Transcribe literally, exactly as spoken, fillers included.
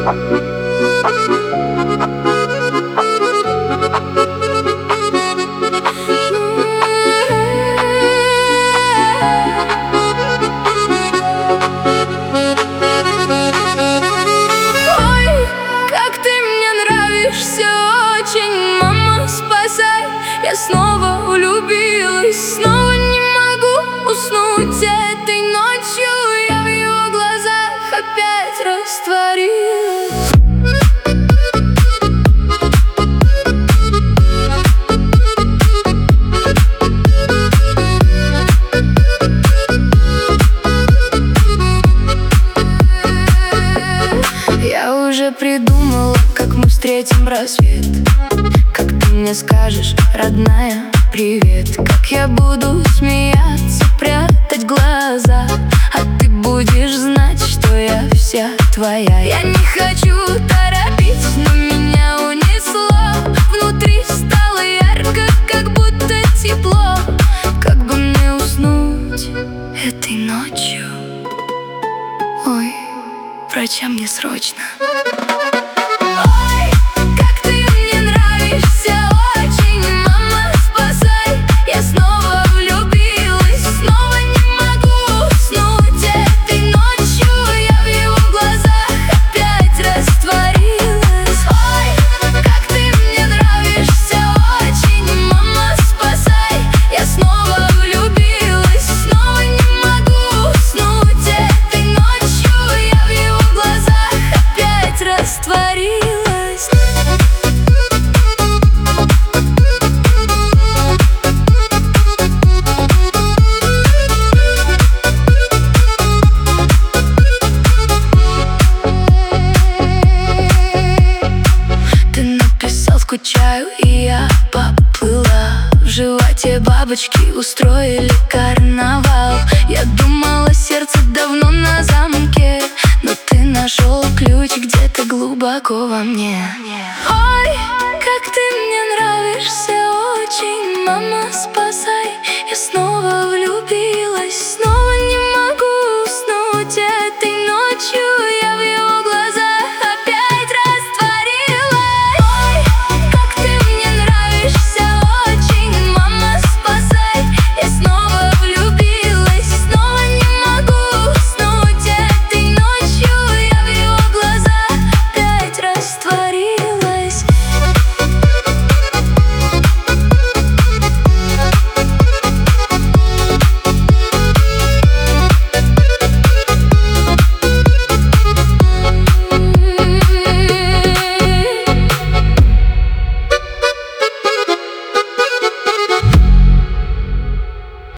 Я снова влюбилась, снова не могу уснуть этой ночью. Я в его глазах опять растворилась. Я уже придумала, как мы встретим рассвет. Как ты мне скажешь, родная, привет. Как я буду смеяться, прятать глаза, а ты будешь знать, что я вся твоя. Я не хочу торопить, но меня унесло. Внутри стало ярко, как будто тепло. Как бы мне уснуть этой ночью? Ой, врача мне срочно. Скучаю, и я поплыла. В животе бабочки устроили карнавал. Я думала, сердце давно на замке, но ты нашел ключ где-то глубоко во мне.